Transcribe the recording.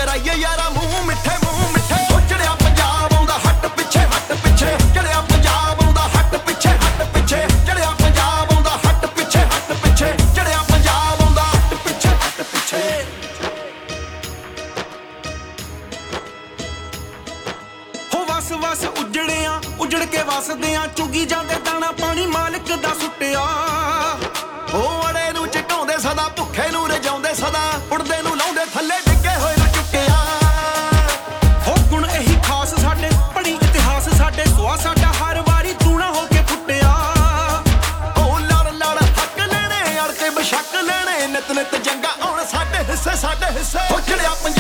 ਕਰਾਈਏ ਯਾਰਾ ਮੂੰਹ ਮਿੱਠੇ ਹੋ ਚੜਿਆ ਪੰਜਾਬ ਆਉਂਦਾ ਹੱਟ ਪਿੱਛੇ ਚੜਿਆ ਪੰਜਾਬ ਆਉਂਦਾ ਹੱਟ ਪਿੱਛੇ ਚੜਿਆ ਪੰਜਾਬ ਆਉਂਦਾ ਹੱਟ ਪਿੱਛੇ ਚੜਿਆ ਪੰਜਾਬ ਆਉਂਦਾ ਹੱਟ ਪਿੱਛੇ ਹੋ ਵਸ ਉਜੜਿਆ ਉਜੜ ਕੇ ਵਸਦਿਆਂ ਚੁਗੀ ਜਾਂਦੇ ਦਾਣਾ ਪਾਣੀ ਮਾਲਕ ਦਾ ਸੁੱਟਿਆ ਉਹ ਅੜੇ ਨੂੰ ਚਟਾਉਂਦੇ ਸਦਾ ਭੁੱਖੇ ਨੂੰ ਰਜਾਉਂਦੇ ਸਦਾ ਉੜਦੇ ਨੂੰ ਲਾਉਂਦੇ ਥੱਲੇ ਡਿੱਗੇ ਹੋਏ ਨੂੰ ਚੁੱਕਿਆ ਹੋ ਗੁਣ ਇਹੀ ਖਾਸ ਸਾਡੇ ਪੜੀ ਇਤਿਹਾਸ ਸਾਡੇ ਸੁਆ ਸਾਡਾ ਹਰ ਵਾਰੀ ਦੂਣਾ ਹੋ ਕੇ ਫੁੱਟਿਆ ਉਹ ਲੜ ਹੱਕ ਲੈਣੇ ਅੜ ਕੇ ਬਸ਼ੱਕ ਲੈਣੇ ਨਿਤ ਜੰਗਾ ਆਉਣ ਸਾਡੇ ਹਿੱਸੇ ਹੋ ਚੜਿਆ